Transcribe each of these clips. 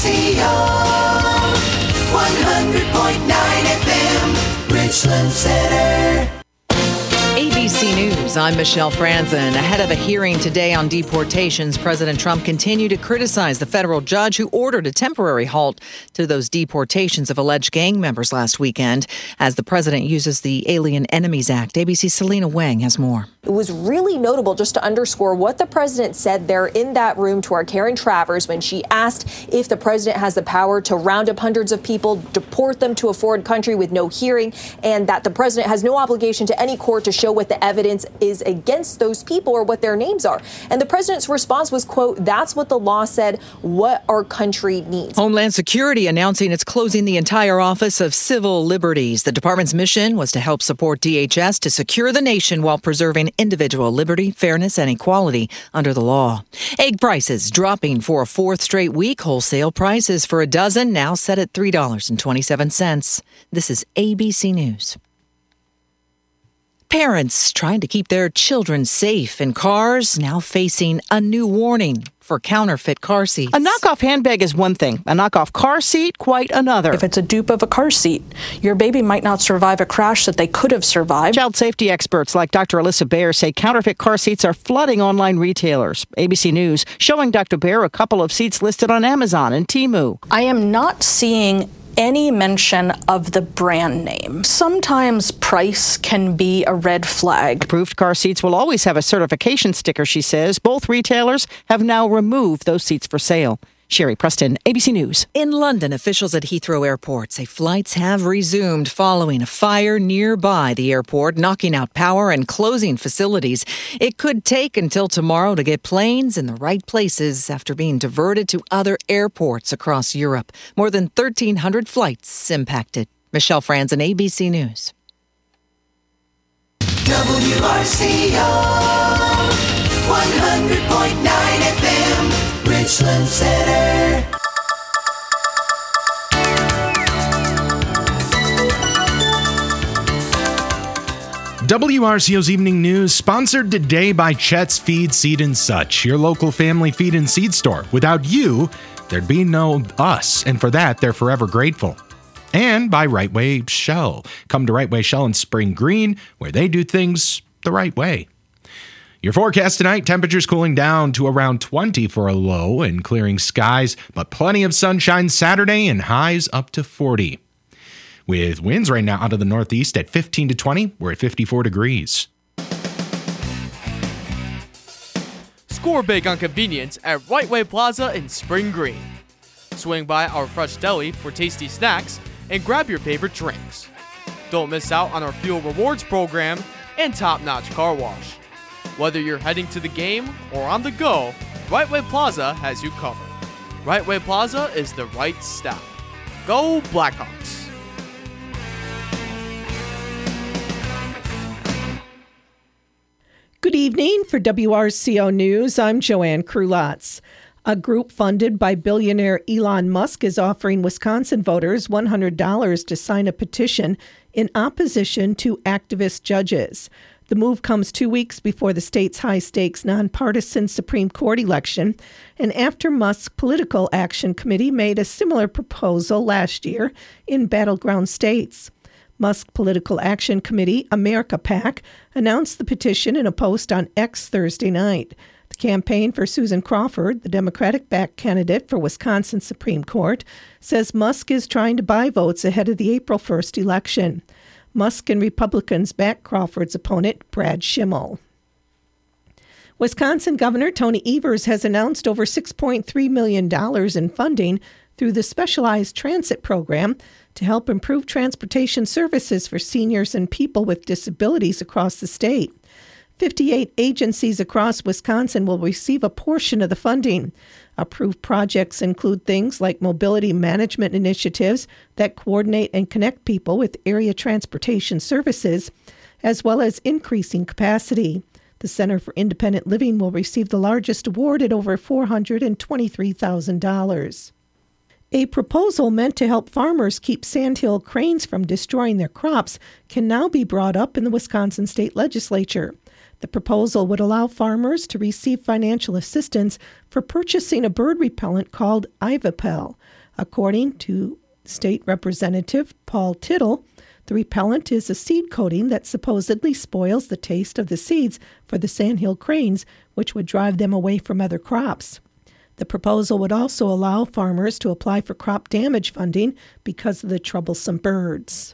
100.9 FM, Richland Center. ABC News, I'm Michelle Franzen. Ahead of a hearing today on deportations, President Trump continued to criticize the federal judge who ordered a temporary halt to those deportations of alleged gang members last weekend as the president uses the Alien Enemies Act. ABC's Selena Wang has more. It was really notable just to underscore what the president said there in that room to our Karen Travers when she asked if the president has the power to round up hundreds of people, deport them to a foreign country with no hearing, and that the president has no obligation to any court to show what the evidence is against those people or what their names are. And the president's response was, quote, "That's what the law said, what our country needs." Homeland Security announcing it's closing the entire Office of Civil Liberties. The department's mission was to help support DHS to secure the nation while preserving individual liberty, fairness, and equality under the law. Egg prices dropping for a fourth straight week. Wholesale prices for a dozen now set at $3.27. This is ABC News. Parents trying to keep their children safe in cars now facing a new warning for counterfeit car seats. A knockoff handbag is one thing. A knockoff car seat, quite another. If it's a dupe of a car seat, your baby might not survive a crash that they could have survived. Child safety experts like Dr. Alyssa Baer say counterfeit car seats are flooding online retailers. ABC News showing Dr. Baer a couple of seats listed on Amazon and Temu. I am not seeing any mention of the brand name. Sometimes price can be a red flag. Approved car seats will always have a certification sticker, she says. Both retailers have now removed those seats for sale. Sherry Preston, ABC News. In London, officials at Heathrow Airport say flights have resumed following a fire nearby the airport, knocking out power and closing facilities. It could take until tomorrow to get planes in the right places after being diverted to other airports across Europe. More than 1,300 flights impacted. Michelle Franzen, ABC News. WRCO 100.9 FM, Richland Center. WRCO's Evening News, sponsored today by Chet's Feed, Seed and Such, your local family feed and seed store. Without you, there'd be no us, and for that, they're forever grateful. And by Right Way Shell. Come to Right Way Shell in Spring Green, where they do things the right way. Your forecast tonight, temperatures cooling down to around 20 for a low and clearing skies, but plenty of sunshine Saturday and highs up to 40. With winds right now out of the northeast at 15 to 20, we're at 54 degrees. Score big on convenience at Right Way Plaza in Spring Green. Swing by our fresh deli for tasty snacks and grab your favorite drinks. Don't miss out on our Fuel Rewards program and top-notch car wash. Whether you're heading to the game or on the go, Right Way Plaza has you covered. Right Way Plaza is the right stop. Go Blackhawks! Good evening. For WRCO News, I'm Joanne Krulotz. A group funded by billionaire Elon Musk is offering Wisconsin voters $100 to sign a petition in opposition to activist judges. The move comes 2 weeks before the state's high-stakes nonpartisan Supreme Court election, and after Musk's Political Action Committee made a similar proposal last year in battleground states. Musk Political Action Committee, America PAC, announced the petition in a post on X Thursday night. The campaign for Susan Crawford, the Democratic-backed candidate for Wisconsin Supreme Court, says Musk is trying to buy votes ahead of the April 1st election. Musk and Republicans back Crawford's opponent, Brad Schimmel. Wisconsin Governor Tony Evers has announced over $6.3 million in funding through the Specialized Transit Program to help improve transportation services for seniors and people with disabilities across the state. 58 agencies across Wisconsin will receive a portion of the funding. Approved projects include things like mobility management initiatives that coordinate and connect people with area transportation services, as well as increasing capacity. The Center for Independent Living will receive the largest award at over $423,000. A proposal meant to help farmers keep sandhill cranes from destroying their crops can now be brought up in the Wisconsin State Legislature. The proposal would allow farmers to receive financial assistance for purchasing a bird repellent called Ivapel. According to State Representative Paul Tittle, the repellent is a seed coating that supposedly spoils the taste of the seeds for the sandhill cranes, which would drive them away from other crops. The proposal would also allow farmers to apply for crop damage funding because of the troublesome birds.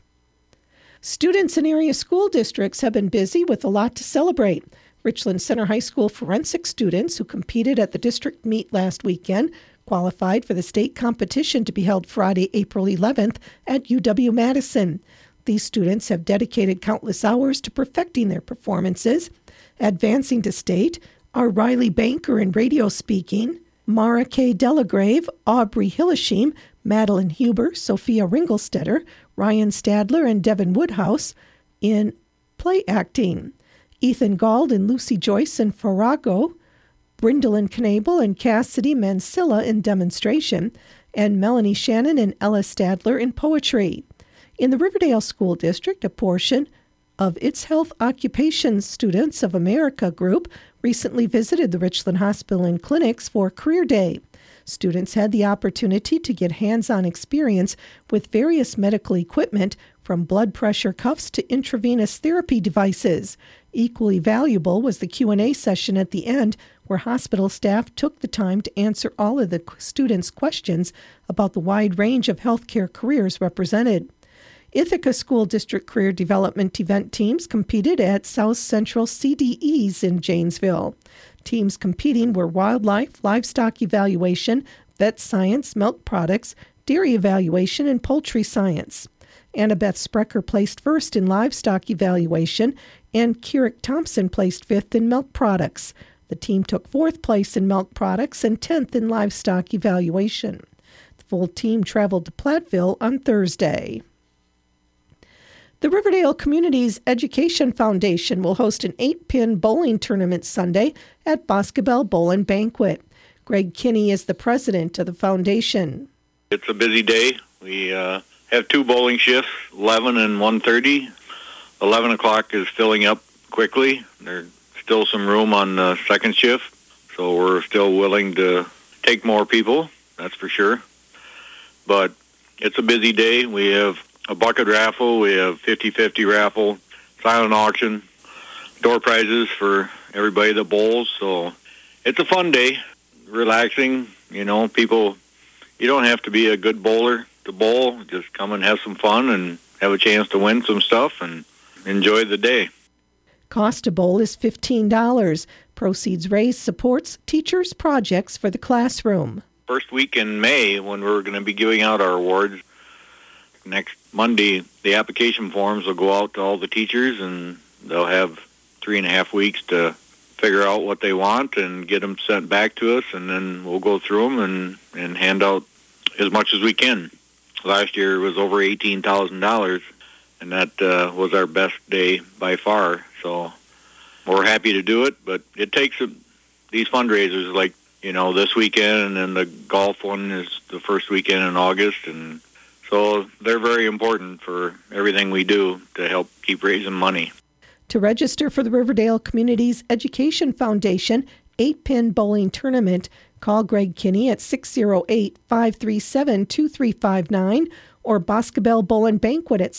Students in area school districts have been busy with a lot to celebrate. Richland Center High School forensic students who competed at the district meet last weekend qualified for the state competition to be held Friday, April 11th at UW-Madison. These students have dedicated countless hours to perfecting their performances. Advancing to state are Riley Banker in radio speaking, Mara K. Delagrave, Aubrey Hilleshim, Madeline Huber, Sophia Ringelstetter, Ryan Stadler, and Devin Woodhouse in play acting. Ethan Gauld and Lucy Joyce in Farrago, Brindlin Knable and Cassidy Mansilla in demonstration, and Melanie Shannon and Ella Stadler in poetry. In the Riverdale School District, a portion of its Health Occupations Students of America group recently visited the Richland Hospital and Clinics for Career Day. Students had the opportunity to get hands-on experience with various medical equipment, from blood pressure cuffs to intravenous therapy devices. Equally valuable was the Q&A session at the end, where hospital staff took the time to answer all of the students' questions about the wide range of healthcare careers represented. Ithaca School District Career Development event teams competed at South Central CDEs in Janesville. Teams competing were wildlife, livestock evaluation, vet science, milk products, dairy evaluation, and poultry science. Annabeth Sprecher placed first in livestock evaluation, and Kierick Thompson placed fifth in milk products. The team took fourth place in milk products and 10th in livestock evaluation. The full team traveled to Platteville on Thursday. The Riverdale Communities Education Foundation will host an 8-pin bowling tournament Sunday at Boscobel Bowl and Banquet. Greg Kinney is the president of the foundation. It's a busy day. We have 2 bowling shifts, 11 and 1:30. 11 o'clock is filling up quickly. There's still some room on the second shift, so we're still willing to take more people, that's for sure. But it's a busy day. We have a bucket raffle, we have 50-50 raffle, silent auction, door prizes for everybody that bowls. So it's a fun day, relaxing. People, you don't have to be a good bowler to bowl. Just come and have some fun and have a chance to win some stuff and enjoy the day. Cost to bowl is $15. Proceeds raised supports teachers' projects for the classroom. First week in May, when we're going to be giving out our awards, next Monday, the application forms will go out to all the teachers, and they'll have 3.5 weeks to figure out what they want and get them sent back to us, and then we'll go through them and hand out as much as we can. Last year was over $18,000, and that was our best day by far. So we're happy to do it, but it takes these fundraisers like, this weekend, and then the golf one is the first weekend in August, and so they're very important for everything we do to help keep raising money. To register for the Riverdale Communities Education Foundation 8-pin bowling tournament, call Greg Kinney at 608-537-2359 or Boscobel Bowl and Banquet at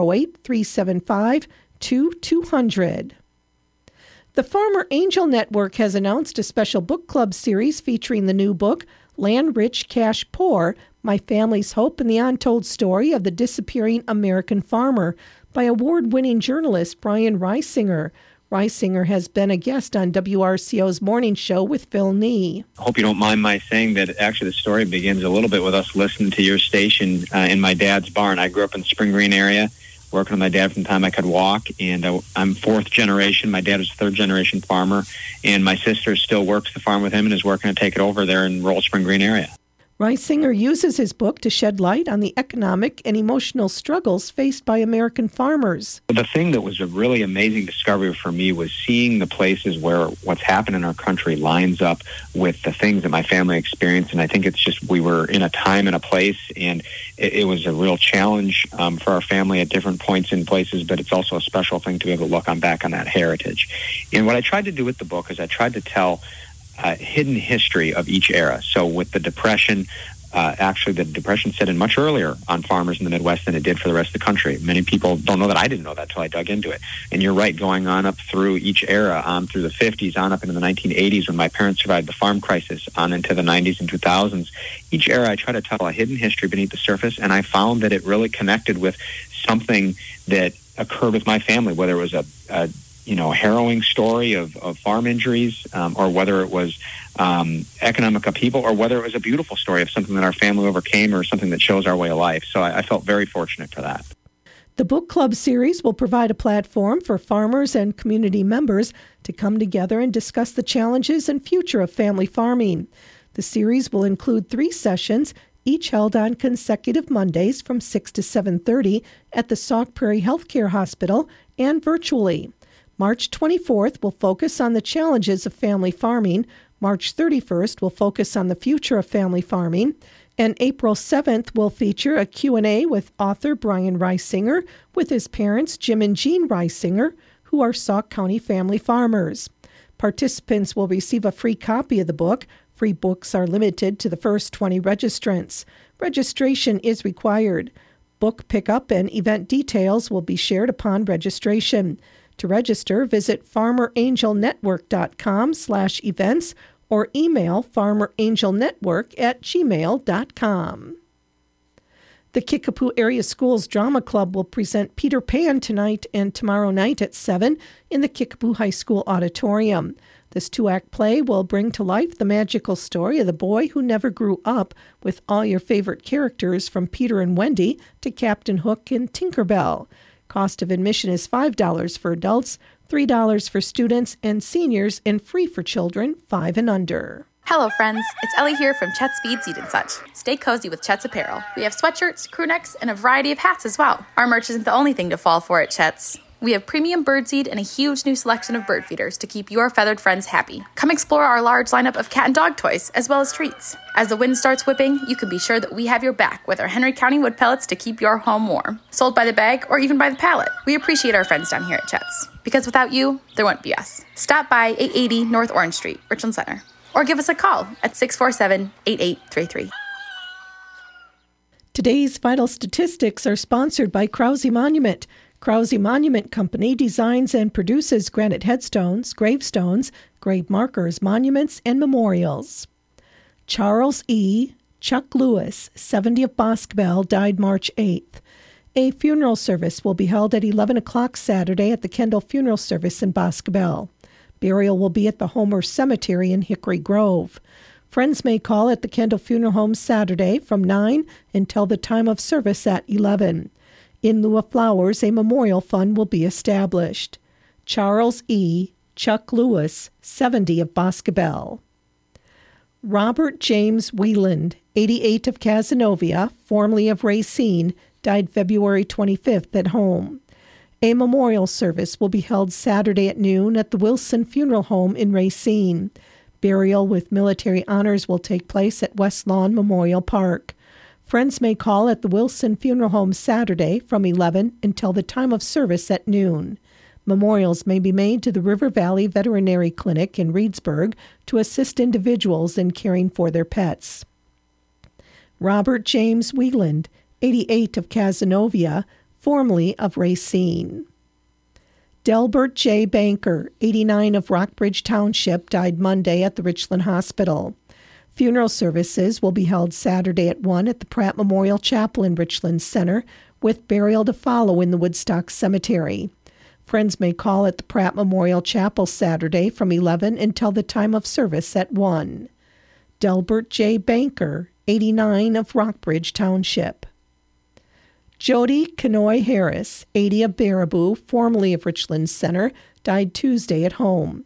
608-375-2200. The Farmer Angel Network has announced a special book club series featuring the new book, Land Rich, Cash Poor, My Family's Hope and the Untold Story of the Disappearing American Farmer, by award-winning journalist Brian Reisinger. Reisinger has been a guest on WRCO's Morning Show with Phil Nee. I hope you don't mind my saying that actually the story begins a little bit with us listening to your station in my dad's barn. I grew up in the Spring Green area, working with my dad from the time I could walk, and I'm 4th generation. My dad was a 3rd-generation farmer, and my sister still works the farm with him and is working to take it over there in rural Spring Green area. Reisinger uses his book to shed light on the economic and emotional struggles faced by American farmers. The thing that was a really amazing discovery for me was seeing the places where what's happened in our country lines up with the things that my family experienced. And I think it's just we were in a time and a place, and it was a real challenge for our family at different points and places, but it's also a special thing to be able to look back on that heritage. And what I tried to do with the book is I tried to tell hidden history of each era. So with the Depression, actually the Depression set in much earlier on farmers in the Midwest than it did for the rest of the country. Many people don't know that. I didn't know that till I dug into it. And you're right, going on up through each era, on through the 50s, on up into the 1980s when my parents survived the farm crisis, on into the 90s and 2000s. Each era I try to tell a hidden history beneath the surface, and I found that it really connected with something that occurred with my family, whether it was a harrowing story of farm injuries, or whether it was economic upheaval, or whether it was a beautiful story of something that our family overcame or something that shows our way of life. So I felt very fortunate for that. The book club series will provide a platform for farmers and community members to come together and discuss the challenges and future of family farming. The series will include 3 sessions, each held on consecutive Mondays from 6 to 7:30 at the Sauk Prairie Healthcare Hospital and virtually. March 24th will focus on the challenges of family farming. March 31st will focus on the future of family farming. And April 7th will feature a Q&A with author Brian Reisinger with his parents, Jim and Jean Reisinger, who are Sauk County family farmers. Participants will receive a free copy of the book. Free books are limited to the first 20 registrants. Registration is required. Book pickup and event details will be shared upon registration. To register, visit farmerangelnetwork.com/events or email farmerangelnetwork@gmail.com. The Kickapoo Area Schools Drama Club will present Peter Pan tonight and tomorrow night at 7 in the Kickapoo High School Auditorium. This 2-act play will bring to life the magical story of the boy who never grew up, with all your favorite characters from Peter and Wendy to Captain Hook and Tinkerbell. Cost of admission is $5 for adults, $3 for students and seniors, and free for children 5 and under. Hello, friends. It's Ellie here from Chet's Feed, Seed & Such. Stay cozy with Chet's apparel. We have sweatshirts, crew necks, and a variety of hats as well. Our merch isn't the only thing to fall for at Chet's. We have premium birdseed and a huge new selection of bird feeders to keep your feathered friends happy. Come explore our large lineup of cat and dog toys, as well as treats. As the wind starts whipping, you can be sure that we have your back with our Henry County wood pellets to keep your home warm. Sold by the bag or even by the pallet. We appreciate our friends down here at Chet's, because without you, there wouldn't be us. Stop by 880 North Orange Street, Richland Center, or give us a call at 647-8833. Today's vital statistics are sponsored by Krause Monument. Krause Monument Company designs and produces granite headstones, gravestones, grave markers, monuments, and memorials. Charles E. Chuck Lewis, 70 of Boscobel, died March 8th. A funeral service will be held at 11 o'clock Saturday at the Kendall Funeral Service in Boscobel. Burial will be at the Homer Cemetery in Hickory Grove. Friends may call at the Kendall Funeral Home Saturday from 9 until the time of service at 11. In lieu of flowers, a memorial fund will be established. Charles E. Chuck Lewis, 70 of Boscobel. Robert James Wieland, 88 of Cazenovia, formerly of Racine, died February 25th at home. A memorial service will be held Saturday at noon at the Wilson Funeral Home in Racine. Burial with military honors will take place at West Lawn Memorial Park. Friends may call at the Wilson Funeral Home Saturday from 11 until the time of service at noon. Memorials may be made to the River Valley Veterinary Clinic in Reedsburg to assist individuals in caring for their pets. Robert James Wieland, 88 of Cazenovia, formerly of Racine. Delbert J. Banker, 89 of Rockbridge Township, died Monday at the Richland Hospital. Funeral services will be held Saturday at 1 at the Pratt Memorial Chapel in Richland Center, with burial to follow in the Woodstock Cemetery. Friends may call at the Pratt Memorial Chapel Saturday from 11 until the time of service at 1. Delbert J. Banker, 89 of Rockbridge Township. Jody Kanoy Harris, 80 of Baraboo, formerly of Richland Center, died Tuesday at home.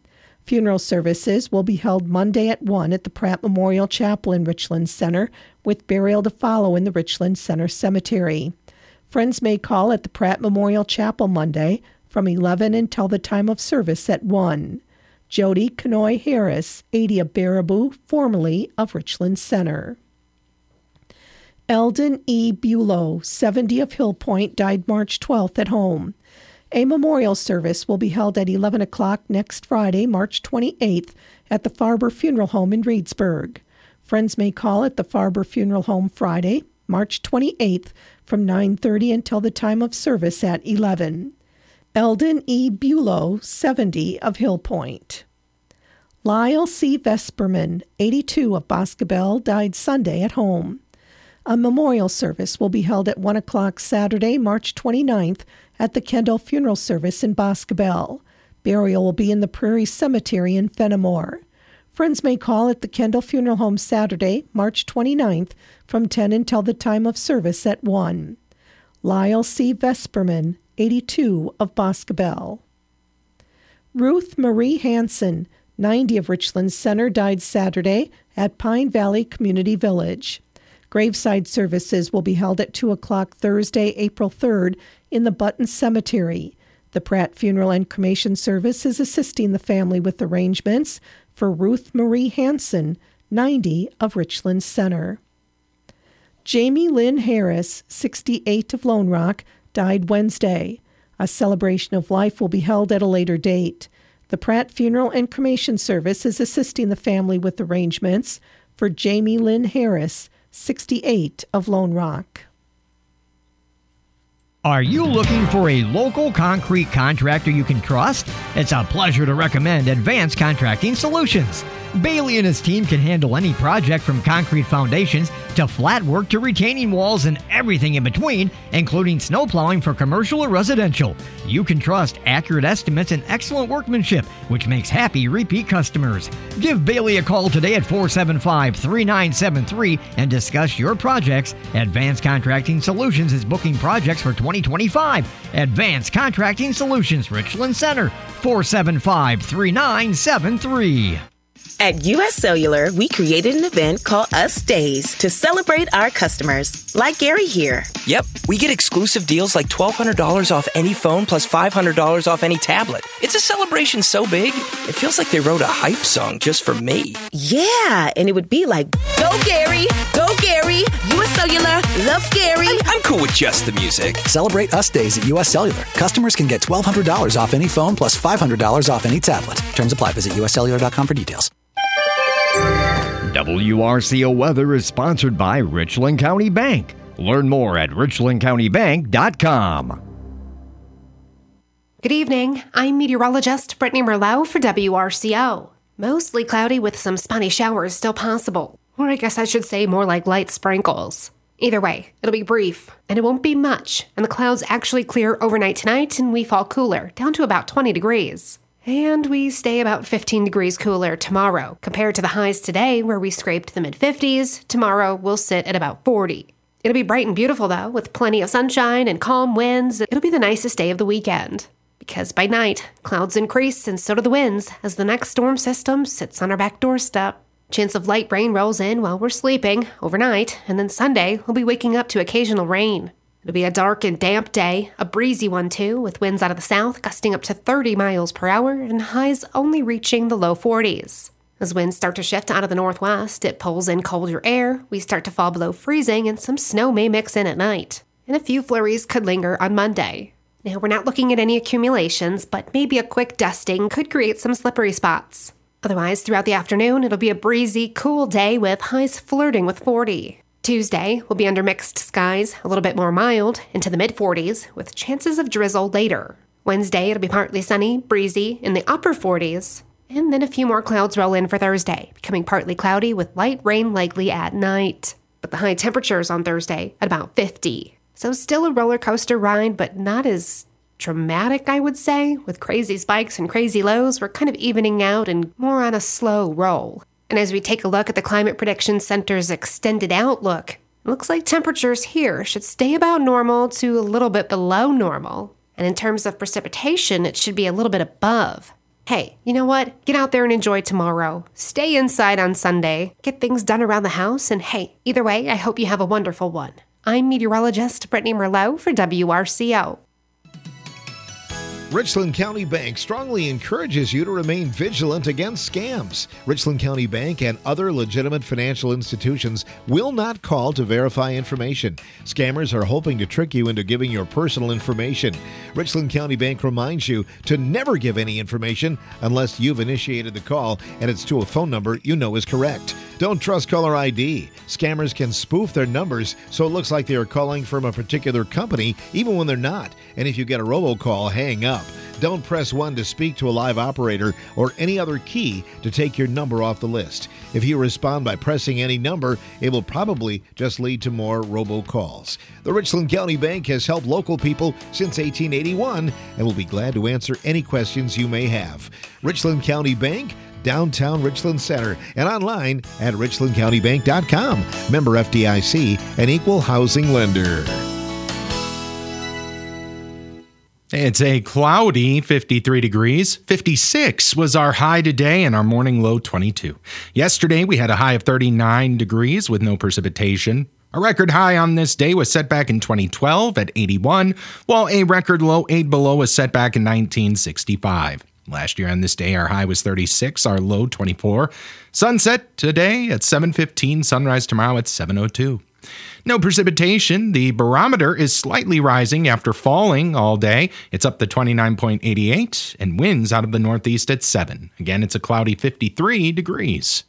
Funeral services will be held Monday at 1 at the Pratt Memorial Chapel in Richland Center, with burial to follow in the Richland Center Cemetery. Friends may call at the Pratt Memorial Chapel Monday from 11 until the time of service at 1. Jody Kanoy Harris, 80 of Baraboo, formerly of Richland Center. Eldon E. Bulow, 70 of Hill Point, died March 12th at home. A memorial service will be held at 11 o'clock next Friday, March 28th, at the Farber Funeral Home in Reedsburg. Friends may call at the Farber Funeral Home Friday, March 28th, from 9:30 until the time of service at 11. Eldon E. Bulow, 70 of Hill Point. Lyle C. Vesperman, 82 of Boscobel, died Sunday at home. A memorial service will be held at 1 o'clock Saturday, March 29th, at the Kendall Funeral Service in Boscobel. Burial will be in the Prairie Cemetery in Fenimore. Friends may call at the Kendall Funeral Home Saturday, March 29th, from 10 until the time of service at 1. Lyle C. Vesperman, 82 of Boscobel. Ruth Marie Hansen, 90 of Richland Center, died Saturday at Pine Valley Community Village. Graveside services will be held at 2 o'clock Thursday, April 3rd, in the Button Cemetery. The Pratt Funeral and Cremation Service is assisting the family with arrangements for Ruth Marie Hansen, 90 of Richland Center. Jamie Lynn Harris, 68 of Lone Rock, died Wednesday. A celebration of life will be held at a later date. The Pratt Funeral and Cremation Service is assisting the family with arrangements for Jamie Lynn Harris, 68 of Lone Rock. Are you looking for a local concrete contractor you can trust? It's a pleasure to recommend Advanced Contracting Solutions. Bailey and his team can handle any project from concrete foundations to flat work to retaining walls and everything in between, including snow plowing for commercial or residential. You can trust accurate estimates and excellent workmanship, which makes happy repeat customers. Give Bailey a call today at 475-3973 and discuss your projects. Advanced Contracting Solutions is booking projects for 2025. Advanced Contracting Solutions, Richland Center, 475-3973. At U.S. Cellular, we created an event called Us Days to celebrate our customers, like Gary here. Yep, we get exclusive deals like $1,200 off any phone plus $500 off any tablet. It's a celebration so big, it feels like they wrote a hype song just for me. Yeah, and it would be like, go Gary, U.S. Cellular, love Gary. I'm cool with just the music. Celebrate Us Days at U.S. Cellular. Customers can get $1,200 off any phone plus $500 off any tablet. Terms apply. Visit uscellular.com for details. WRCO Weather is sponsored by Richland County Bank. Learn more at richlandcountybank.com. Good evening. I'm meteorologist Brittany Merlot for WRCO. Mostly cloudy with some spotty showers still possible. Or I guess I should say more like light sprinkles. Either way, it'll be brief, and it won't be much, and the clouds actually clear overnight tonight and we fall cooler, down to about 20 degrees. And we stay about 15 degrees cooler tomorrow. Compared to the highs today, where we scraped the mid-50s, tomorrow we'll sit at about 40. It'll be bright and beautiful, though, with plenty of sunshine and calm winds. It'll be the nicest day of the weekend. Because by night, clouds increase and so do the winds as the next storm system sits on our back doorstep. Chance of light rain rolls in while we're sleeping overnight, and then Sunday we'll be waking up to occasional rain. It'll be a dark and damp day, a breezy one too, with winds out of the south gusting up to 30 miles per hour and highs only reaching the low 40s. As winds start to shift out of the northwest, it pulls in colder air, we start to fall below freezing, and some snow may mix in at night. And a few flurries could linger on Monday. Now, we're not looking at any accumulations, but maybe a quick dusting could create some slippery spots. Otherwise, throughout the afternoon, it'll be a breezy, cool day with highs flirting with 40. Tuesday will be under mixed skies, a little bit more mild, into the mid-40s, with chances of drizzle later. Wednesday, it'll be partly sunny, breezy, in the upper 40s. And then a few more clouds roll in for Thursday, becoming partly cloudy with light rain likely at night. But the high temperatures on Thursday at about 50. So still a roller coaster ride, but not as dramatic, I would say. With crazy spikes and crazy lows, we're kind of evening out and more on a slow roll. And as we take a look at the Climate Prediction Center's extended outlook, it looks like temperatures here should stay about normal to a little bit below normal. And in terms of precipitation, it should be a little bit above. Hey, you know what? Get out there and enjoy tomorrow. Stay inside on Sunday. Get things done around the house. And hey, either way, I hope you have a wonderful one. I'm meteorologist Brittany Merlot for WRCO. Richland County Bank strongly encourages you to remain vigilant against scams. Richland County Bank and other legitimate financial institutions will not call to verify information. Scammers are hoping to trick you into giving your personal information. Richland County Bank reminds you to never give any information unless you've initiated the call and it's to a phone number you know is correct. Don't trust caller ID. Scammers can spoof their numbers so it looks like they are calling from a particular company even when they're not. And if you get a robocall, hang up. Don't press 1 to speak to a live operator or any other key to take your number off the list. If you respond by pressing any number, it will probably just lead to more robocalls. The Richland County Bank has helped local people since 1881 and will be glad to answer any questions you may have. Richland County Bank, downtown Richland Center, and online at richlandcountybank.com. Member FDIC, an equal housing lender. It's a cloudy 53 degrees. 56 was our high today and our morning low 22. Yesterday, we had a high of 39 degrees with no precipitation. A record high on this day was set back in 2012 at 81, while a record low 8 below was set back in 1965. Last year on this day, our high was 36, our low 24. Sunset today at 7:15, sunrise tomorrow at 7:02. No precipitation. The barometer is slightly rising after falling all day. It's up to 29.88 and winds out of the northeast at 7. Again, it's a cloudy 53 degrees.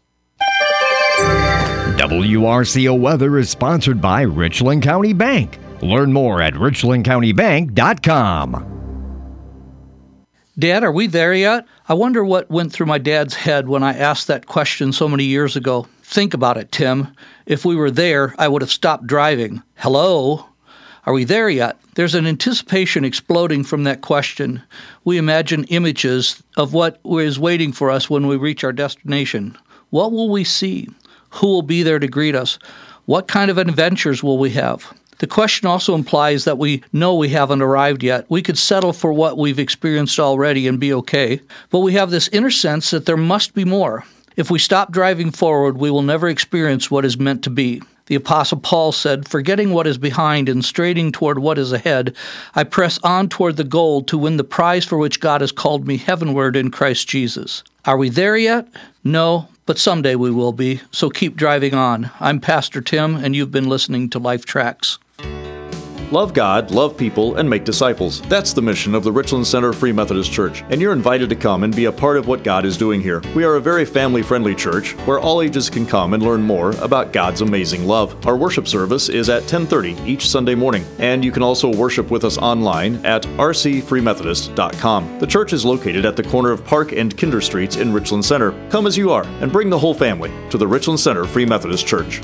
WRCO weather is sponsored by Richland County Bank. Learn more at richlandcountybank.com. Dad, are we there yet? I wonder what went through my dad's head when I asked that question so many years ago. Think about it, Tim. If we were there, I would have stopped driving. Hello? Are we there yet? There's an anticipation exploding from that question. We imagine images of what is waiting for us when we reach our destination. What will we see? Who will be there to greet us? What kind of adventures will we have? The question also implies that we know we haven't arrived yet. We could settle for what we've experienced already and be okay, but we have this inner sense that there must be more. If we stop driving forward, we will never experience what is meant to be. The Apostle Paul said, "Forgetting what is behind and straining toward what is ahead, I press on toward the goal to win the prize for which God has called me heavenward in Christ Jesus." Are we there yet? No, but someday we will be, so keep driving on. I'm Pastor Tim, and you've been listening to Life Tracks. Love God, love people, and make disciples. That's the mission of the Richland Center Free Methodist Church, and you're invited to come and be a part of what God is doing here. We are a very family-friendly church where all ages can come and learn more about God's amazing love. Our worship service is at 10:30 each Sunday morning, and you can also worship with us online at rcfreemethodist.com. The church is located at the corner of Park and Kinder Streets in Richland Center. Come as you are, and bring the whole family to the Richland Center Free Methodist Church.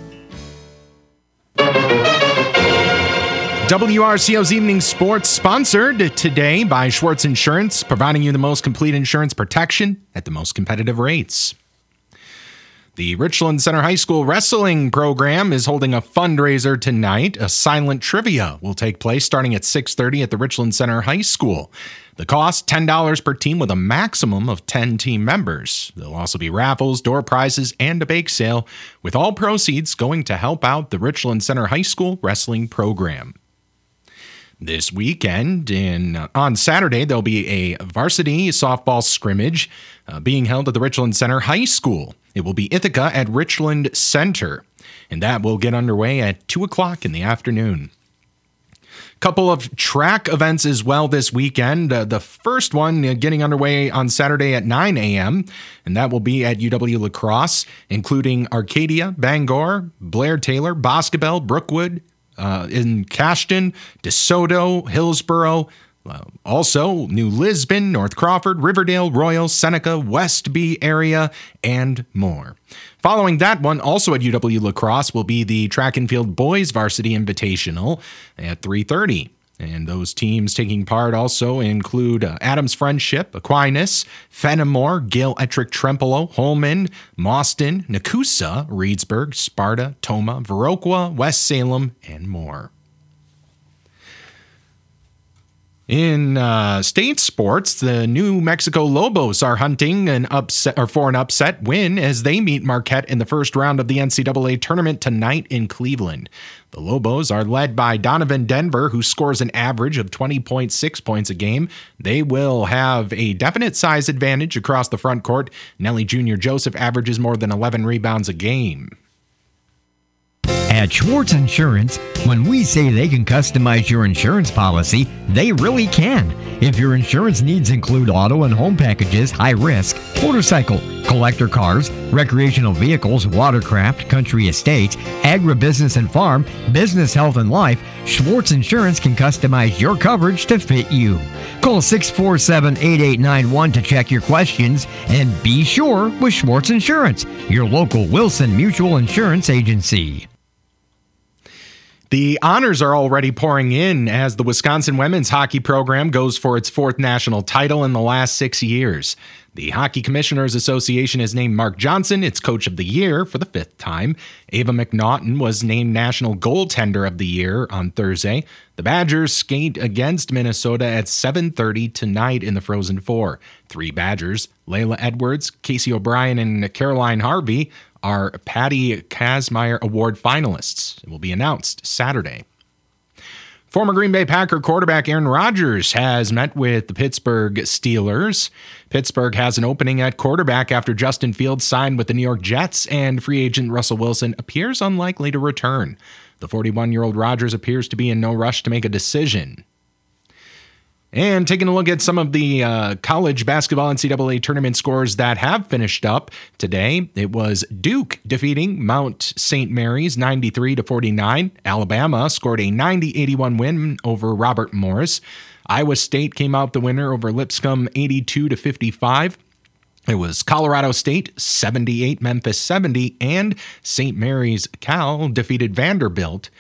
WRCO's Evening Sports sponsored today by Schwartz Insurance, providing you the most complete insurance protection at the most competitive rates. The Richland Center High School wrestling program is holding a fundraiser tonight. A silent trivia will take place starting at 6:30 at the Richland Center High School. The cost, $10 per team with a maximum of 10 team members. There'll also be raffles, door prizes, and a bake sale, with all proceeds going to help out the Richland Center High School wrestling program. This weekend, on Saturday, there'll be a varsity softball scrimmage being held at the Richland Center High School. It will be Ithaca at Richland Center, and that will get underway at 2 o'clock in the afternoon. Couple of track events as well this weekend. The first one getting underway on Saturday at 9 a.m., and that will be at UW La Crosse, including Arcadia, Bangor, Blair Taylor, Boscobel, Brookwood, in Cashton, DeSoto, Hillsborough, also New Lisbon, North Crawford, Riverdale, Royal, Seneca, Westby area, and more. Following that one, also at UW La Crosse, will be the Track and Field Boys Varsity Invitational at 3:30. And those teams taking part also include Adams Friendship, Aquinas, Fenimore, Gale Ettrick Trempealeau, Holman, Mauston, Nakusa, Reedsburg, Sparta, Toma, Viroqua, West Salem, and more. In state sports, the New Mexico Lobos are hunting for an upset win as they meet Marquette in the first round of the NCAA tournament tonight in Cleveland. The Lobos are led by Donovan Denver, who scores an average of 20.6 points a game. They will have a definite size advantage across the front court. Nelly Jr. Joseph averages more than 11 rebounds a game. At Schwartz Insurance, when we say they can customize your insurance policy, they really can. If your insurance needs include auto and home packages, high risk, motorcycle, collector cars, recreational vehicles, watercraft, country estates, agribusiness and farm, business, health, and life, Schwartz Insurance can customize your coverage to fit you. Call 647-8891 to check your questions, and be sure with Schwartz Insurance, your local Wilson Mutual Insurance agency. The honors are already pouring in as the Wisconsin women's hockey program goes for its 4th national title in the last 6 years. The Hockey Commissioners Association has named Mark Johnson its Coach of the Year for the 5th time. Ava McNaughton was named National Goaltender of the Year on Thursday. The Badgers skate against Minnesota at 7:30 tonight in the Frozen Four. 3 Badgers, Layla Edwards, Casey O'Brien, and Caroline Harvey, are Patty Kazmaier Award finalists. It will be announced Saturday. Former Green Bay Packer quarterback Aaron Rodgers has met with the Pittsburgh Steelers. Pittsburgh has an opening at quarterback after Justin Fields signed with the New York Jets, and free agent Russell Wilson appears unlikely to return. The 41-year-old Rodgers appears to be in no rush to make a decision. And taking a look at some of the college basketball NCAA tournament scores that have finished up today, it was Duke defeating Mount St. Mary's 93-49. Alabama scored a 90-81 win over Robert Morris. Iowa State came out the winner over Lipscomb 82-55. It was Colorado State 78, Memphis 70, and St. Mary's Cal defeated Vanderbilt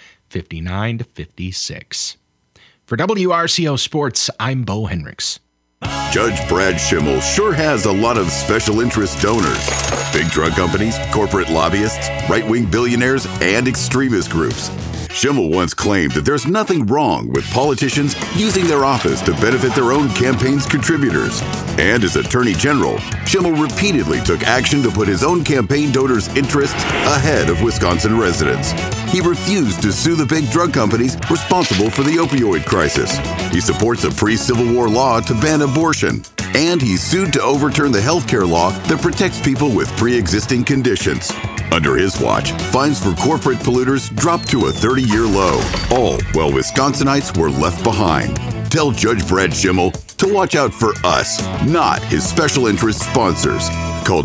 59-56. For WRCO Sports, I'm Bo Henricks. Judge Brad Schimmel sure has a lot of special interest donors. Big drug companies, corporate lobbyists, right-wing billionaires, and extremist groups. Schimmel once claimed that there's nothing wrong with politicians using their office to benefit their own campaign's contributors. And as Attorney General, Schimmel repeatedly took action to put his own campaign donors' interests ahead of Wisconsin residents. He refused to sue the big drug companies responsible for the opioid crisis. He supports a pre-Civil War law to ban abortion. And he sued to overturn the health care law that protects people with pre-existing conditions. Under his watch, fines for corporate polluters dropped to a 30-year low, all while Wisconsinites were left behind. Tell Judge Brad Schimmel to watch out for us, not his special interest sponsors. Call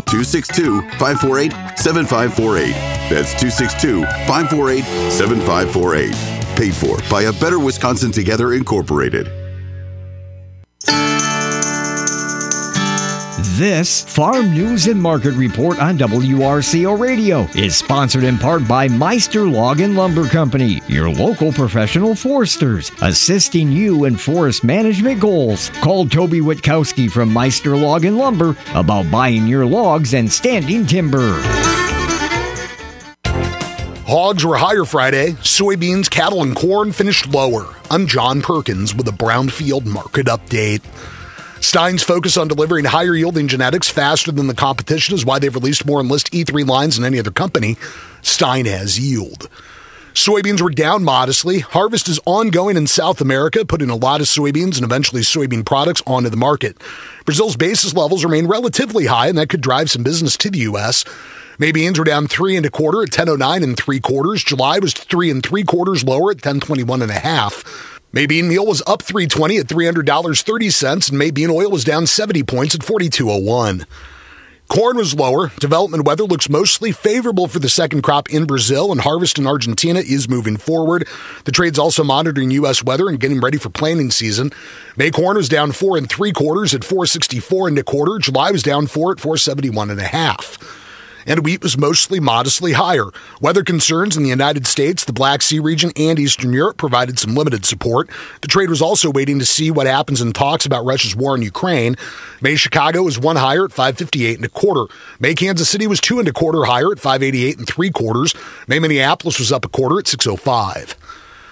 262-548-7548. That's 262-548-7548. Paid for by A Better Wisconsin Together, Incorporated. This Farm News and Market Report on WRCO Radio is sponsored in part by Meister Log and Lumber Company, your local professional foresters, assisting you in forest management goals. Call Toby Witkowski from Meister Log and Lumber about buying your logs and standing timber. Hogs were higher Friday. Soybeans, cattle, and corn finished lower. I'm John Perkins with a Brownfield Market Update. Stein's focus on delivering higher yielding genetics faster than the competition is why they've released more Enlist E3 lines than any other company. Stein has yield. Soybeans were down modestly. Harvest is ongoing in South America, putting a lot of soybeans and eventually soybean products onto the market. Brazil's basis levels remain relatively high, and that could drive some business to the U.S. May beans were down 3 1/4 at 10.09 3/4. July was 3 3/4 lower at 10.21 1/2. May bean meal was up $3.20 at $300.30, and May bean oil was down 70 points at $42.01. Corn was lower. Development weather looks mostly favorable for the second crop in Brazil, and harvest in Argentina is moving forward. The trade's also monitoring U.S. weather and getting ready for planting season. May corn was down 4 3/4 at $4.64 1/4. July was down 4 at $4.71 1/2. And wheat was mostly modestly higher. Weather concerns in the United States, the Black Sea region, and Eastern Europe provided some limited support. The trade was also waiting to see what happens in talks about Russia's war in Ukraine. May Chicago was 1 higher at $5.58 1/4. May Kansas City was 2 1/4 higher at $5.88 3/4. May Minneapolis was up 1/4 at $6.05.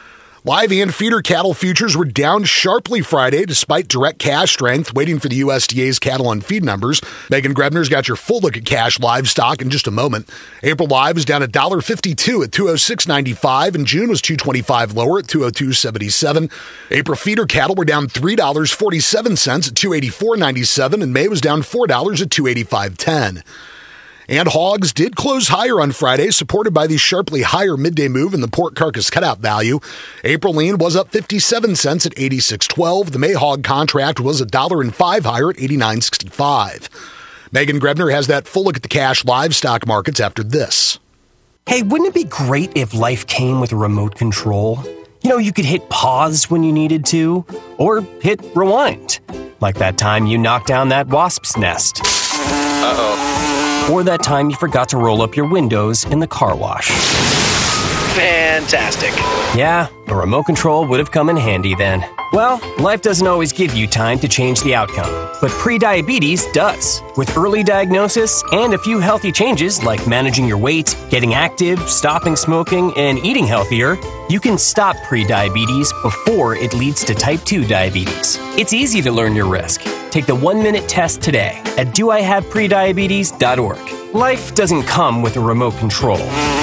Live and feeder cattle futures were down sharply Friday despite direct cash strength, waiting for the USDA's cattle on feed numbers. Megan Grebner's got your full look at cash livestock in just a moment. April live is down $1.52 at $206.95, and June was $2.25 lower at $202.77. April feeder cattle were down $3.47 at $284.97, and May was down $4 at $285.10. And hogs did close higher on Friday, supported by the sharply higher midday move in the pork carcass cutout value. April lean was up 57 cents at $86.12. The May hog contract was $1.05 higher at $89.65. Megan Grebner has that full look at the cash livestock markets after this. Hey, wouldn't it be great if life came with a remote control? You know, you could hit pause when you needed to, or hit rewind. Like that time you knocked down that wasp's nest. Uh-oh. Or that time you forgot to roll up your windows in the car wash. Fantastic. Yeah, a remote control would have come in handy then. Well, life doesn't always give you time to change the outcome, but prediabetes does. With early diagnosis and a few healthy changes like managing your weight, getting active, stopping smoking, and eating healthier, you can stop prediabetes before it leads to type 2 diabetes. It's easy to learn your risk. Take the 1-minute test today at doihaveprediabetes.org. Life doesn't come with a remote control.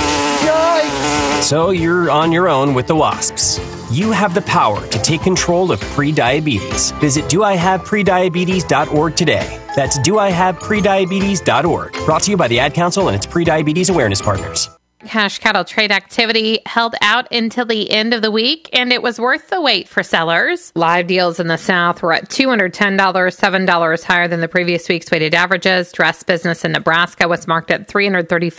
Yikes! So you're on your own with the wasps. You have the power to take control of prediabetes. Visit doihaveprediabetes.org today. That's doihaveprediabetes.org. Brought to you by the Ad Council and its Prediabetes Awareness Partners. Cash cattle trade activity held out until the end of the week, and it was worth the wait for sellers. Live deals in the South were at $210, $7 higher than the previous week's weighted averages. Dress business in Nebraska was marked at $335,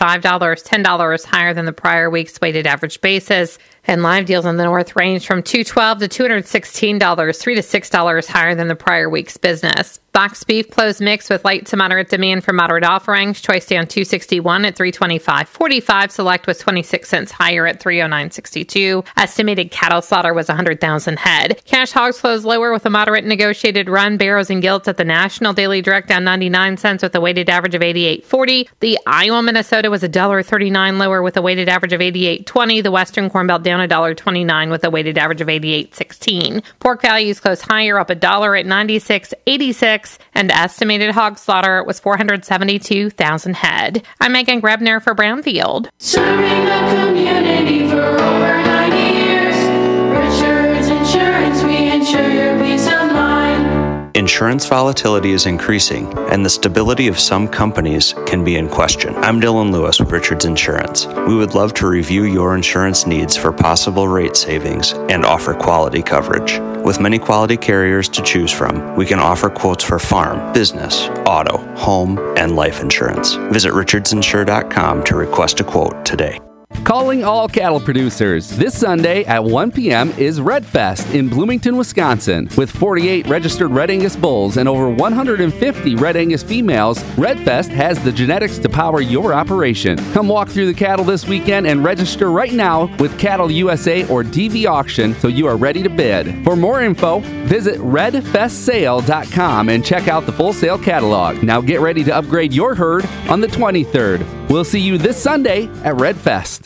$10 higher than the prior week's weighted average basis. And live deals in the North ranged from $212 to $216, $3 to $6 higher than the prior week's business. Boxed beef closed mixed with light to moderate demand for moderate offerings. Choice down $261 at $325.45. Select was 26 cents higher at $309.62. Estimated cattle slaughter was 100,000 head. Cash hogs closed lower with a moderate negotiated run. Barrows and gilts at the National Daily Direct down 99 cents with a weighted average of 88.40. The Iowa Minnesota was $1.39 lower with a weighted average of 88.20. The Western Corn Belt down $1.29 with a weighted average of 88.16. Pork values closed higher, up $1 at 96.86. And estimated hog slaughter was 472,000 head. I'm Megan Grebner for Brownfield. Serving the community for over 90 years. Richards Insurance, we insure your peace of mind. Insurance volatility is increasing, and the stability of some companies can be in question. I'm Dylan Lewis with Richards Insurance. We would love to review your insurance needs for possible rate savings and offer quality coverage. With many quality carriers to choose from, we can offer quotes for farm, business, auto, home, and life insurance. Visit richardsinsure.com to request a quote today. Calling all cattle producers. This Sunday at 1 p.m. is Red Fest in Bloomington, Wisconsin. With 48 registered Red Angus bulls and over 150 Red Angus females, Red Fest has the genetics to power your operation. Come walk through the cattle this weekend and register right now with Cattle USA or DV Auction so you are ready to bid. For more info, visit redfestsale.com and check out the full sale catalog. Now get ready to upgrade your herd on the 23rd. We'll see you this Sunday at Red Fest.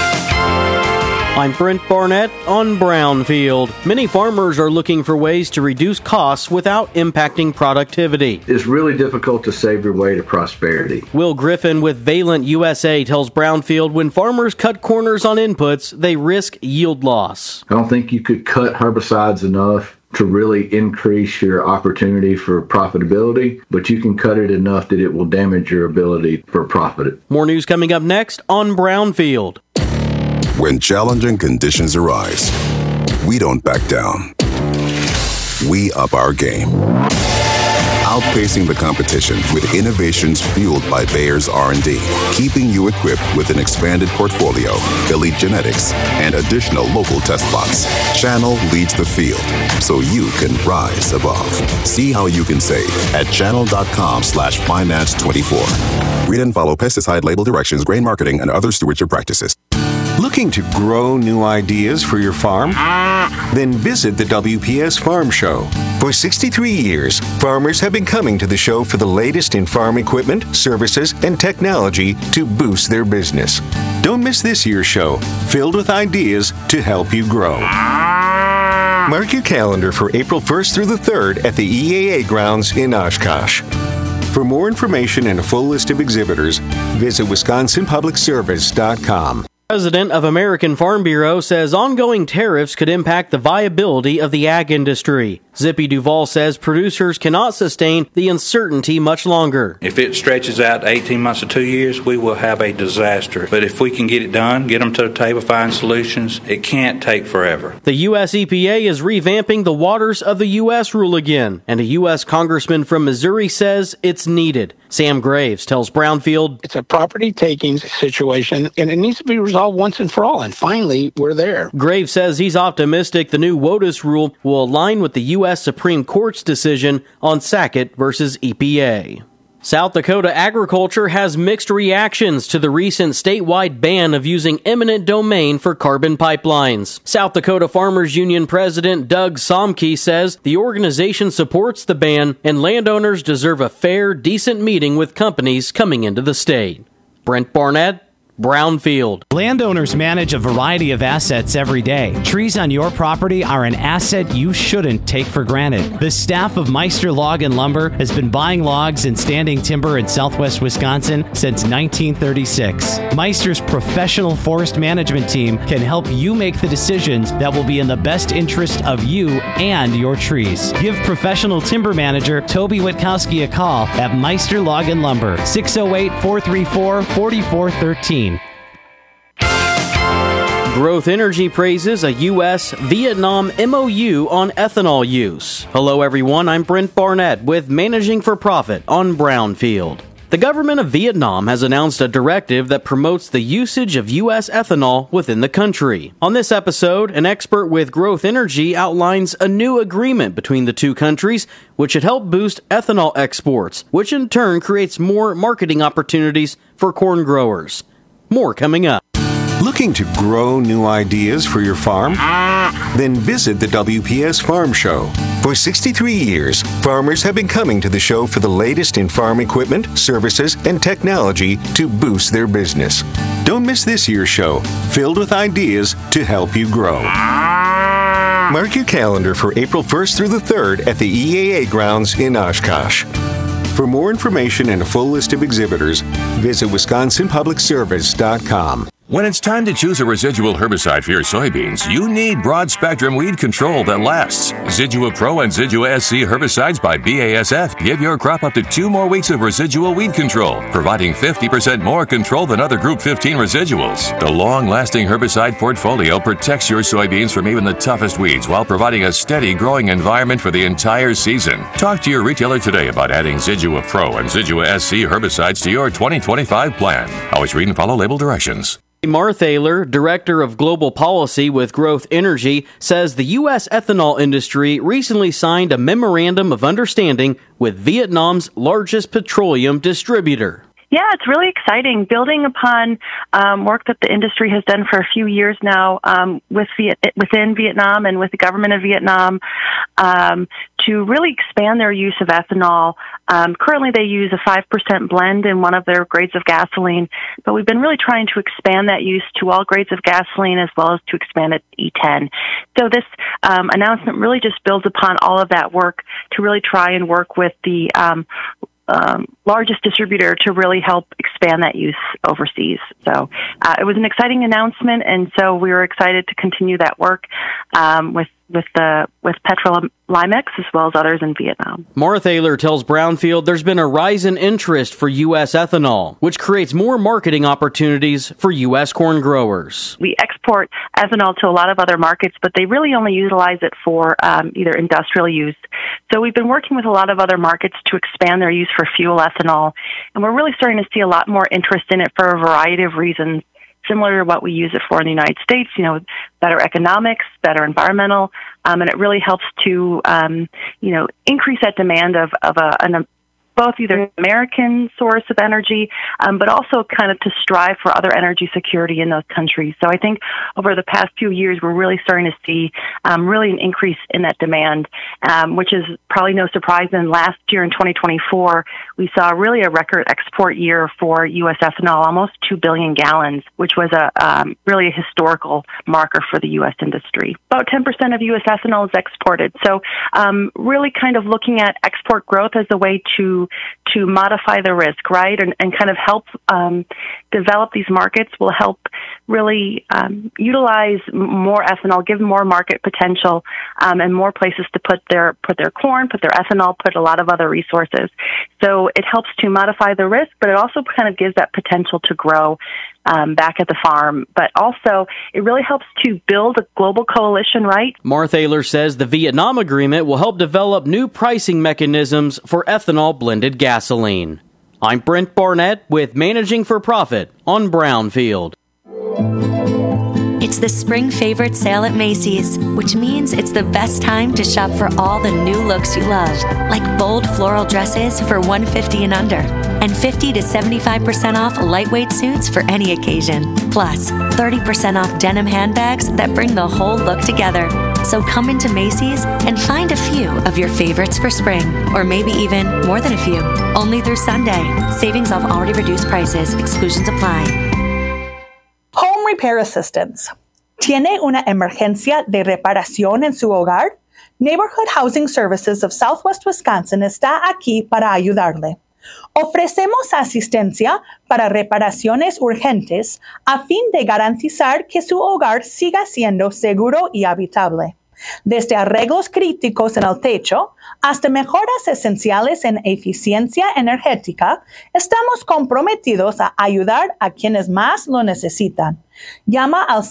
I'm Brent Barnett on Brownfield. Many farmers are looking for ways to reduce costs without impacting productivity. It's really difficult to save your way to prosperity. Will Griffin with Valent USA tells Brownfield when farmers cut corners on inputs, they risk yield loss. I don't think you could cut herbicides enough to really increase your opportunity for profitability, but you can cut it enough that it will damage your ability for profit. More news coming up next on Brownfield. When challenging conditions arise, we don't back down. We up our game. Outpacing the competition with innovations fueled by Bayer's R&D, keeping you equipped with an expanded portfolio, elite genetics, and additional local test plots. Channel leads the field, so you can rise above. See how you can save at channel.com/finance24. Read and follow pesticide label directions, grain marketing, and other stewardship practices. Looking to grow new ideas for your farm? Then visit the WPS Farm Show. For 63 years, farmers have been coming to the show for the latest in farm equipment, services, and technology to boost their business. Don't miss this year's show, filled with ideas to help you grow. Mark your calendar for April 1st through the 3rd at the EAA grounds in Oshkosh. For more information and a full list of exhibitors, visit WisconsinPublicService.com. President of American Farm Bureau says ongoing tariffs could impact the viability of the ag industry. Zippy Duval says producers cannot sustain the uncertainty much longer. If it stretches out 18 months to 2 years, we will have a disaster. But if we can get it done, get them to the table, find solutions, it can't take forever. The U.S. EPA is revamping the Waters of the U.S. rule again, and a U.S. congressman from Missouri says it's needed. Sam Graves tells Brownfield, it's a property takings situation, and it needs to be resolved once and for all, and finally, we're there. Graves says he's optimistic the new WOTUS rule will align with the U.S. Supreme Court's decision on Sackett versus EPA. South Dakota agriculture has mixed reactions to the recent statewide ban of using eminent domain for carbon pipelines. South Dakota Farmers Union President Doug Somke says the organization supports the ban and landowners deserve a fair, decent meeting with companies coming into the state. Brent Barnett, Brownfield. Landowners manage a variety of assets every day. Trees on your property are an asset you shouldn't take for granted. The staff of Meister Log and Lumber has been buying logs and standing timber in southwest Wisconsin since 1936. Meister's professional forest management team can help you make the decisions that will be in the best interest of you and your trees. Give professional timber manager Toby Witkowski a call at Meister Log and Lumber, 608-434-4413. Growth Energy praises a U.S.-Vietnam MOU on ethanol use. Hello, everyone. I'm Brent Barnett with Managing for Profit on Brownfield. The government of Vietnam has announced a directive that promotes the usage of U.S. ethanol within the country. On this episode, an expert with Growth Energy outlines a new agreement between the two countries, which should help boost ethanol exports, which in turn creates more marketing opportunities for corn growers. More coming up. Looking to grow new ideas for your farm? Then visit the WPS Farm Show. For 63 years, farmers have been coming to the show for the latest in farm equipment, services, and technology to boost their business. Don't miss this year's show, filled with ideas to help you grow. Mark your calendar for April 1st through the 3rd at the EAA grounds in Oshkosh. For more information and a full list of exhibitors, visit WisconsinPublicService.com. When it's time to choose a residual herbicide for your soybeans, you need broad-spectrum weed control that lasts. Zidua Pro and Zidua SC herbicides by BASF give your crop up to 2 more weeks of residual weed control, providing 50% more control than other Group 15 residuals. The long-lasting herbicide portfolio protects your soybeans from even the toughest weeds while providing a steady growing environment for the entire season. Talk to your retailer today about adding Zidua Pro and Zidua SC herbicides to your 2025 plan. Always read and follow label directions. Mark Thaler, Director of Global Policy with Growth Energy, says the U.S. ethanol industry recently signed a memorandum of understanding with Vietnam's largest petroleum distributor. Yeah, it's really exciting, building upon work that the industry has done for a few years now within Vietnam and with the government of Vietnam to really expand their use of ethanol. Currently, they use a 5% blend in one of their grades of gasoline, but we've been really trying to expand that use to all grades of gasoline as well as to expand it to E10. So this announcement really just builds upon all of that work to really try and work with the largest distributor to really help expand that use overseas. So it was an exciting announcement, and so we were excited to continue that work with Petrolimex as well as others in Vietnam. Mark Thaler tells Brownfield there's been a rise in interest for U.S. ethanol, which creates more marketing opportunities for U.S. corn growers. We export ethanol to a lot of other markets, but they really only utilize it for either industrial use. So we've been working with a lot of other markets to expand their use for fuel ethanol, and we're really starting to see a lot more interest in it for a variety of reasons, similar to what we use it for in the United States, better economics, better environmental, and it really helps to, increase that demand of a both either an American source of energy, but also kind of to strive for other energy security in those countries. So I think over the past few years, we're really starting to see really an increase in that demand, which is probably no surprise. And last year in 2024, we saw really a record export year for U.S. ethanol, almost 2 billion gallons, which was really a historical marker for the U.S. industry. About 10% of U.S. ethanol is exported. So really kind of looking at export growth as a way to modify the risk, right, and kind of help develop these markets will help really utilize more ethanol, give more market potential, and more places to put their corn, put their ethanol, put a lot of other resources. So it helps to modify the risk, but it also kind of gives that potential to grow back at the farm. But also, it really helps to build a global coalition, right? Marthaler says the Vietnam Agreement will help develop new pricing mechanisms for ethanol-blended gasoline. I'm Brent Barnett with Managing for Profit on Brownfield. It's the spring favorite sale at Macy's, which means it's the best time to shop for all the new looks you love, like bold floral dresses for $150 and under, and 50 to 75% off lightweight suits for any occasion. Plus, 30% off denim handbags that bring the whole look together. So come into Macy's and find a few of your favorites for spring, or maybe even more than a few. Only through Sunday. Savings off already reduced prices. Exclusions apply. Home Repair Assistance. ¿Tiene una emergencia de reparación en su hogar? Neighborhood Housing Services of Southwest Wisconsin está aquí para ayudarle. Ofrecemos asistencia para reparaciones urgentes a fin de garantizar que su hogar siga siendo seguro y habitable. Desde arreglos críticos en el techo hasta mejoras esenciales en eficiencia energética, estamos comprometidos a ayudar a quienes más lo necesitan. Llama al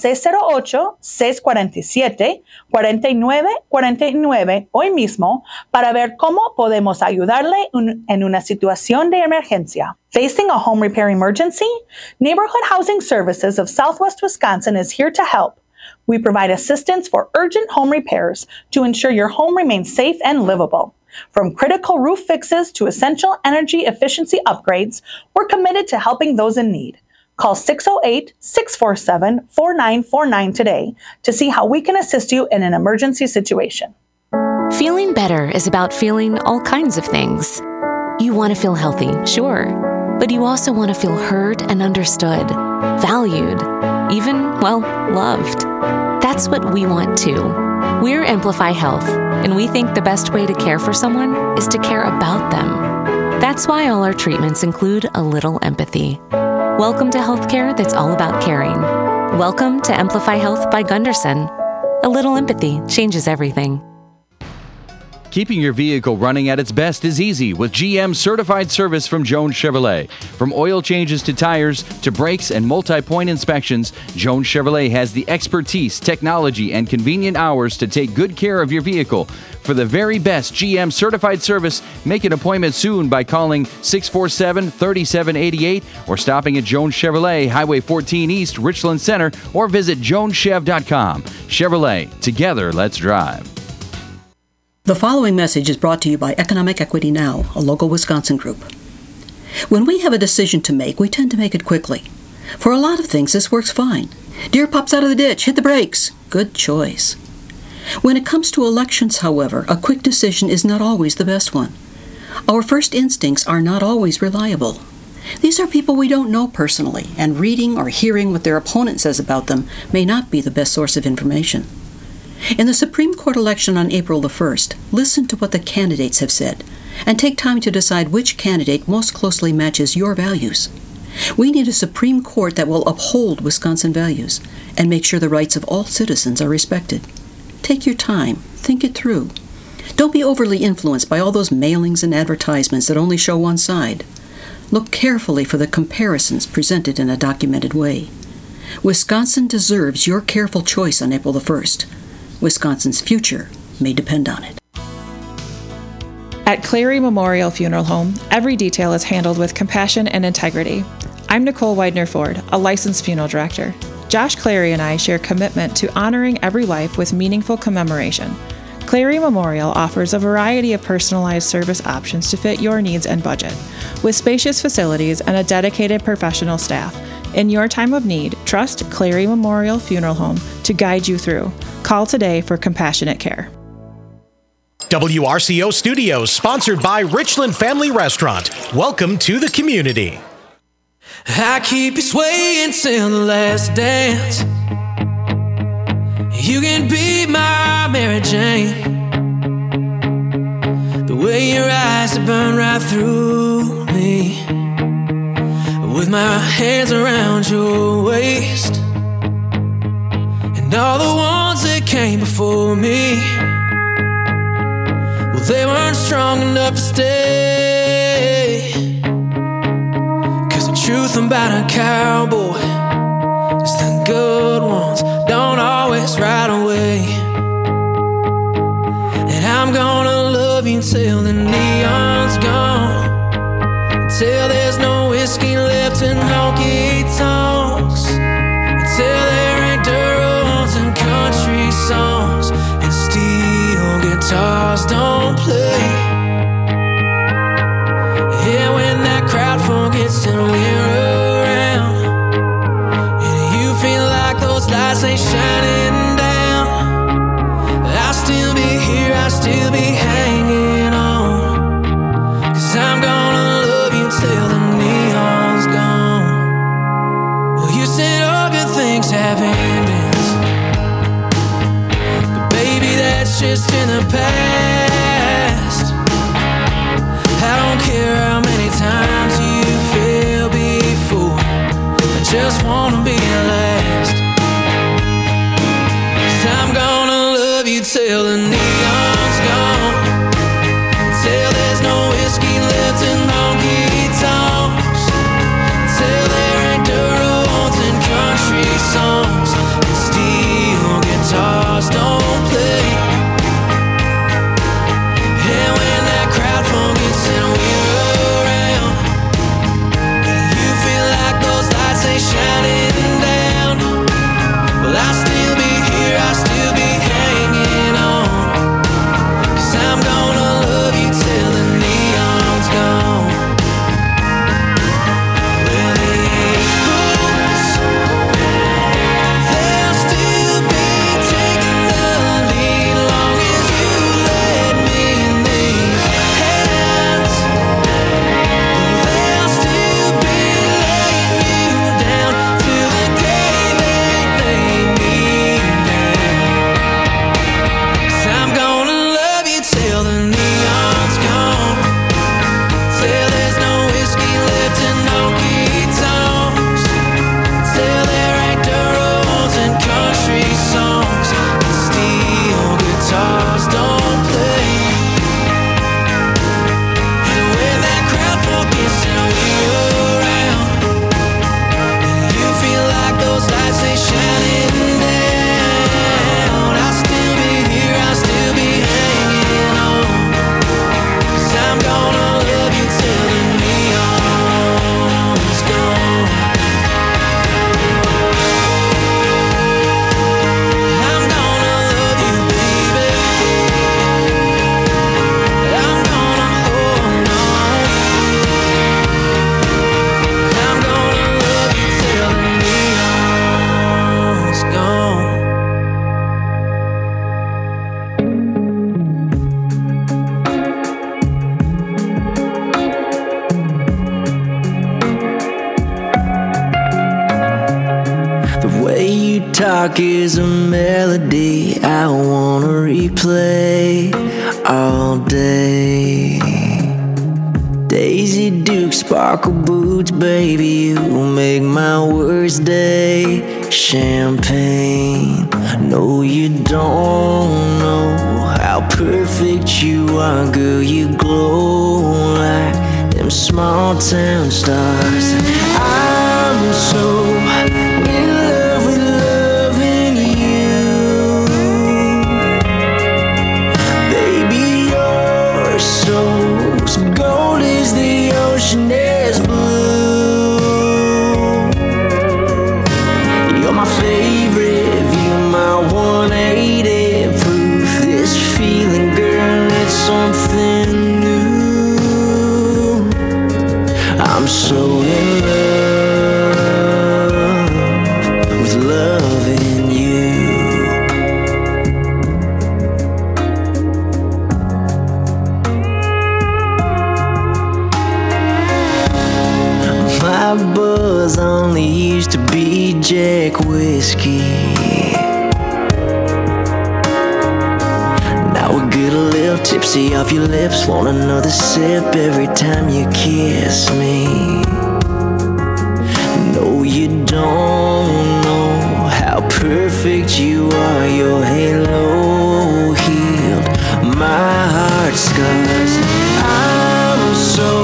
608-647-4949 hoy mismo para ver cómo podemos ayudarle en una situación de emergencia. Facing a home repair emergency? Neighborhood Housing Services of Southwest Wisconsin is here to help. We provide assistance for urgent home repairs to ensure your home remains safe and livable. From critical roof fixes to essential energy efficiency upgrades, we're committed to helping those in need. Call 608-647-4949 today to see how we can assist you in an emergency situation. Feeling better is about feeling all kinds of things. You want to feel healthy, sure, but you also want to feel heard and understood, valued, even, well, loved. That's what we want too. We're Amplify Health, and we think the best way to care for someone is to care about them. That's why all our treatments include a little empathy. Welcome to healthcare that's all about caring. Welcome to Amplify Health by Gunderson. A little empathy changes everything. Keeping your vehicle running at its best is easy with GM Certified Service from Jones Chevrolet. From oil changes to tires to brakes and multi-point inspections, Jones Chevrolet has the expertise, technology, and convenient hours to take good care of your vehicle. For the very best GM Certified Service, make an appointment soon by calling 647-3788 or stopping at Jones Chevrolet, Highway 14 East, Richland Center, or visit joneschev.com. Chevrolet, together let's drive. The following message is brought to you by Economic Equity Now, a local Wisconsin group. When we have a decision to make, we tend to make it quickly. For a lot of things, this works fine. Deer pops out of the ditch, hit the brakes. Good choice. When it comes to elections, however, a quick decision is not always the best one. Our first instincts are not always reliable. These are people we don't know personally, and reading or hearing what their opponent says about them may not be the best source of information. In the Supreme Court election on April the 1st, listen to what the candidates have said, and take time to decide which candidate most closely matches your values. We need a Supreme Court that will uphold Wisconsin values and make sure the rights of all citizens are respected. Take your time, think it through. Don't be overly influenced by all those mailings and advertisements that only show one side. Look carefully for the comparisons presented in a documented way. Wisconsin deserves your careful choice on April the 1st. Wisconsin's future may depend on it. At Clary Memorial Funeral Home, every detail is handled with compassion and integrity. I'm Nicole Widener-Ford, a licensed funeral director. Josh Clary and I share commitment to honoring every life with meaningful commemoration. Clary Memorial offers a variety of personalized service options to fit your needs and budget. With spacious facilities and a dedicated professional staff, in your time of need, trust Clary Memorial Funeral Home to guide you through. Call today for compassionate care. WRCO Studios, sponsored by Richland Family Restaurant. Welcome to the community. I keep you swaying till the last dance. You can be my Mary Jane. The way your eyes burn right through me, with my hands around your waist, and all the ones that came before me, well, they weren't strong enough to stay. 'Cause the truth about a cowboy is the good ones don't always ride away. And I'm gonna love you till the neon's gone, till there's no whiskey left in honky tonks, till there ain't dirt and country songs and steel guitars don't play. Yeah, when that crowd forgets that we're around, and you feel like those lights ain't shining down, I'll still be here, I'll still be hanging on, 'cause I'm gonna love you till the neon's gone. Well, you said all good things have endings, but baby, that's just in the past. I don't care how many times you fell before, I just wanna be the last. 'Cause I'm gonna love you till the neon's gone, till there's no whiskey left in honky tonks, till there ain't dirt roads and country songs and steel guitars don't play. And when that crowd forgets that we're around, and you feel like those lights ain't shining down, well, I'll still be here, I'll still be hanging on, 'cause I'm gonna love you till the neon's gone. Well, these boots, they'll still be taking the lead long as you let me in these hands. They'll still be laying you down till the day they lay me down. 'Cause I'm gonna love you till the neon's gone, till there's no whiskey left in honky tonks, till there ain't dirt roads and country songs and steel guitars don't play. And when that crowd forgets that we're around, and you feel like those lights ain't shining down, I'll still be here, I'll still be hanging on, 'cause I'm gonna love you till the neon's gone. I'm gonna love you, baby. I'm gonna hold on. I'm gonna love you till the neon's gone. The way you talk is a melody I wanna replay all day. Daisy Duke sparkle boots, baby, you make my worst day. Champagne, no you don't know how perfect you are, girl, you glow like them small town stars. I'm so in love with loving you, baby, your soul's gold as the ocean is blue. You're my favorite view, my 180 proof. This feeling so in love with loving you. My buzz only used to be Jack whiskey. Now we get a little tipsy off your lips, want another sip every time you kiss me. No, you don't know how perfect you are. Your halo healed my heart scars. I'm so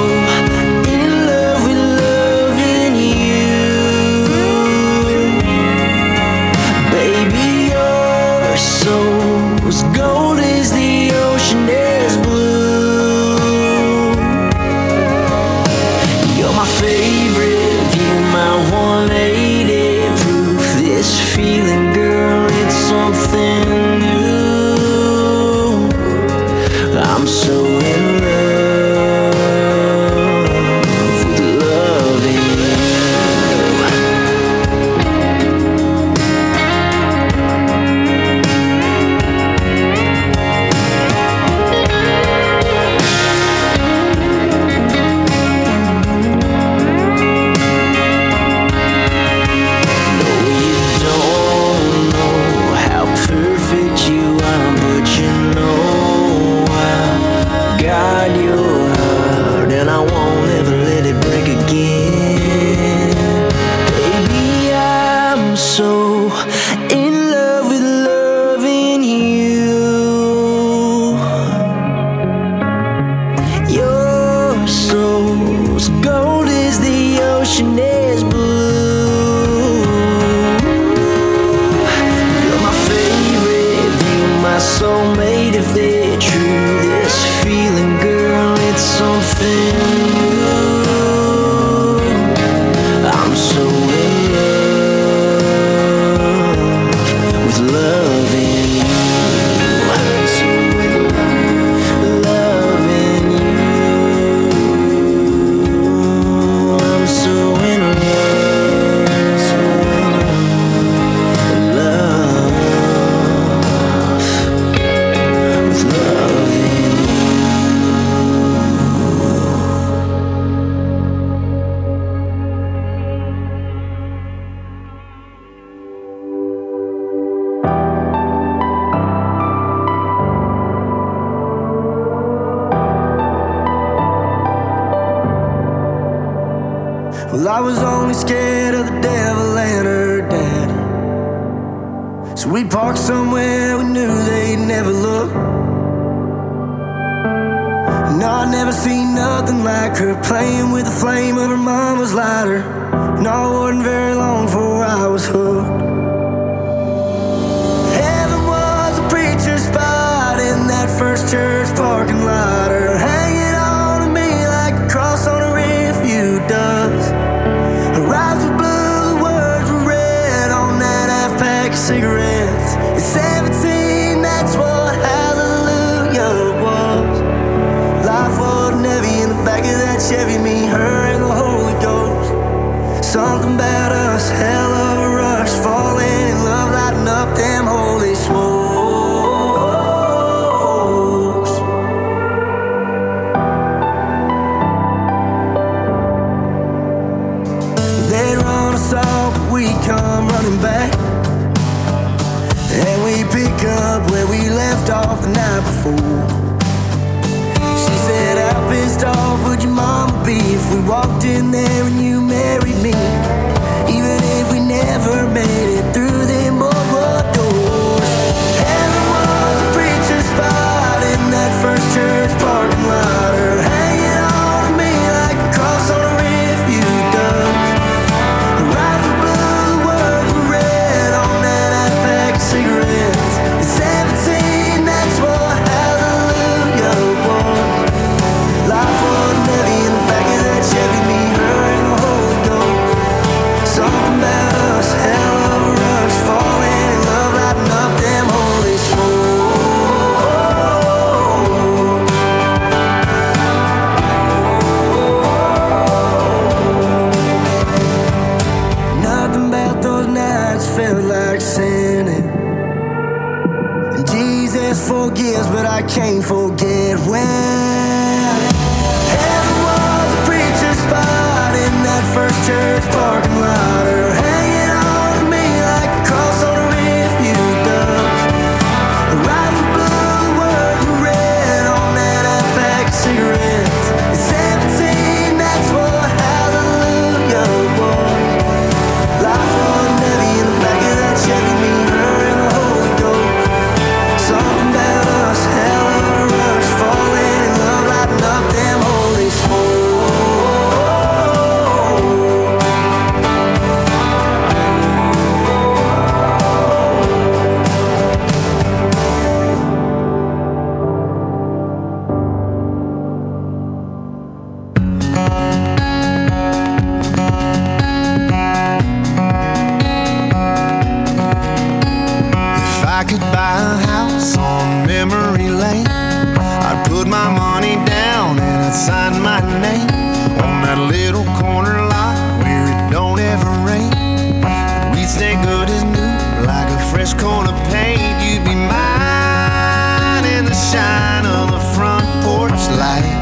as gold as the ocean is blue. You're my favorite view, my 180 proof. This feeling, girl, it's something new. I'm so in love with loving you. Well, I was only scared of the devil and her dad. So we parked somewhere we knew they'd never look. No, I never seen nothing like her, playing with the flame of her mama's lighter. No, it wasn't very long before I was hooked. Heaven was a preacher's spot in that first church parking lot. Her hanging on to me like a cross on a refuge does. Her eyes were blue, the words were red on that half-pack of cigarettes. At 17, that's what hallelujah was. Life wasn't heavy in the back of that Chevy, me, her, and the Holy Ghost. Something about us, hell of a rush, falling in love, lighting up them holy smokes. They'd run us off, but we come running back, and we pick up where we left off the night before. She said, how pissed off would your mama be if we walked in there and you married me? Even if we never made it through them boardwalk doors. Heaven was a preacher's spot in that first church parking lot. Her hanging on to me like a cross on a refuge does. Her eyes were blue, the words were red on that half-pack of cigarettes. At 17, that's what hallelujah was. Life wasn't heavy in the back of that Chevy, me, her, and the whole can't forget when heaven was a preacher's spot in that first church parking lot, or hanging on to me like a cross on a refuge does. The rifle blue words were red on that half-pack cigarettes. At 17, that's what hallelujah was. Life wasn't heavy in the back of that Chevy, me, her, and the Holy Ghost. Something about us, hell of a rush, falling in love, lighting up them holy smoke. If I could buy a house on memory lane, I'd put my money down and I'd sign my name on that little corner lot where it don't ever rain. And we'd stay good as new, like a fresh coat of paint. You'd be mine in the shine of the front porch light.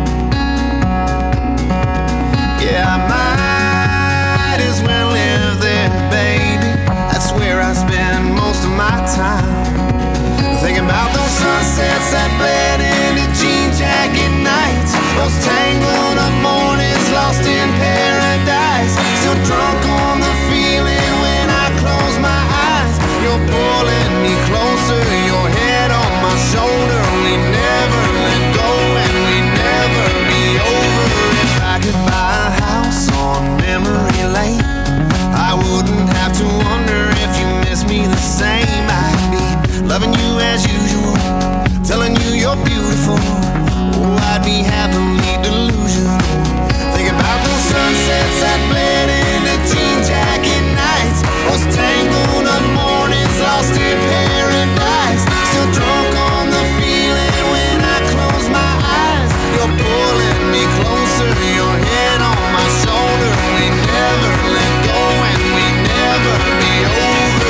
Yeah, I might as well live there, baby. That's where I spend most of my time. Thinking about those sunsets that bled into jean jacket nights, those tangled up mornings lost in paradise. Still drunk on the feeling when I close my eyes. You're pulling me closer, your head on my shoulder. We never let go and we never be over. If I could buy a house on memory lane, I wouldn't have to wonder if you miss me the same. I'd be loving you as usual, telling you you're beautiful. Oh, I'd be happily delusional. Think about those sunsets that bled into jean jacket nights, those tangled up mornings lost in paradise. Still drunk on the feeling when I close my eyes. You're pulling me closer, your head on my shoulder. We never let go and we never be over.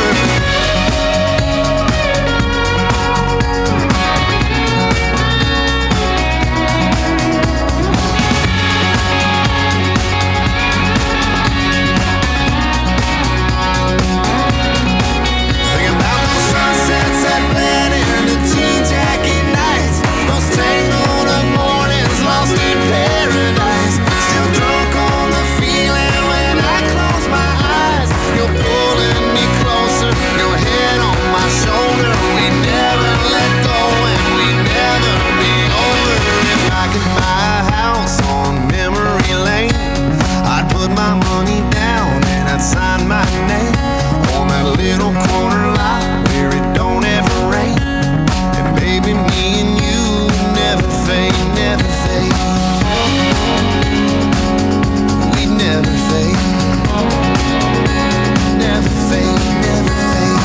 Thinking about those sunsets that bled into jean jacket nights, those tangled up mornings lost in paradise. Still drunk on the feeling when I close my eyes. You're pulling me closer, your head on my shoulder. We never let go and we never be over. If I could buy a house on memory lane, I'd put my money down and I'd sign my name on that little corner lot where it don't ever rain. And baby, me and you never fade, never fade. We'd never fade, never fade, never fade.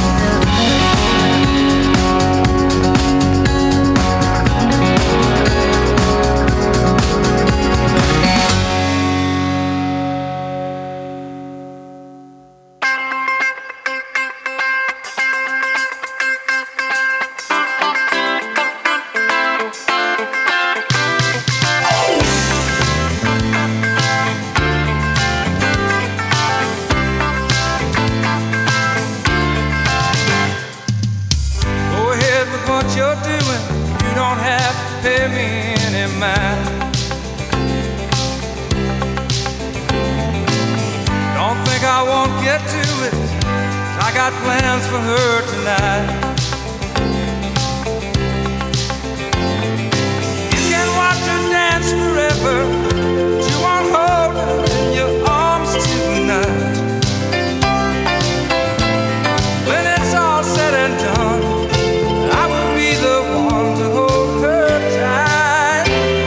Go ahead with what you're doing. You don't have to pay me any mind. Don't think I won't get to it. I got plans for her tonight. You can watch her dance forever, but you won't hold her in your arms tonight. When it's all said and done, I will be the one to hold her tight.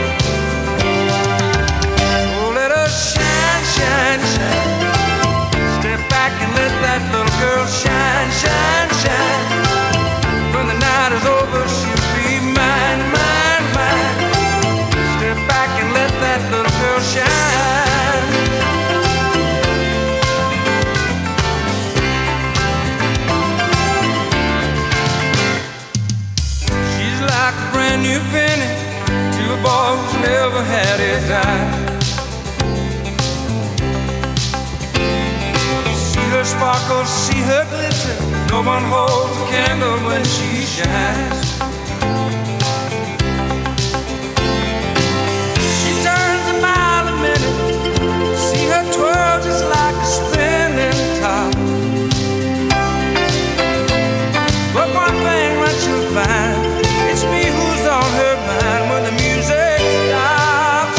Oh, let her shine, shine, shine. Step back and let that little girl shine, shine, shine. When the night is over, she'll be mine, mine, mine. Step back and let that little girl shine. sparkles, see her glitter. No one holds a candle when she shines. She turns a mile a minute, see her twirl just like a spinning top. But one thing that you'll find, it's me who's on her mind when the music stops.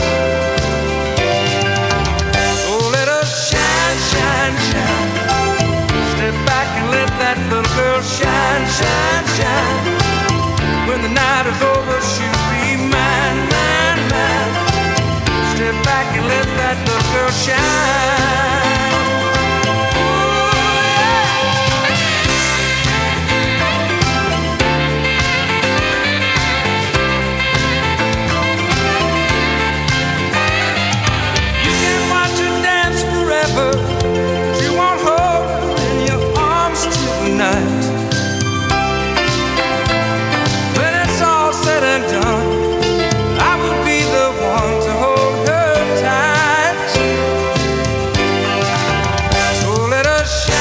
So let us shine, shine, shine. Step back and let that little girl shine, shine, shine. When the night is over, she'll be mine, mine, mine. Step back and let that little girl shine.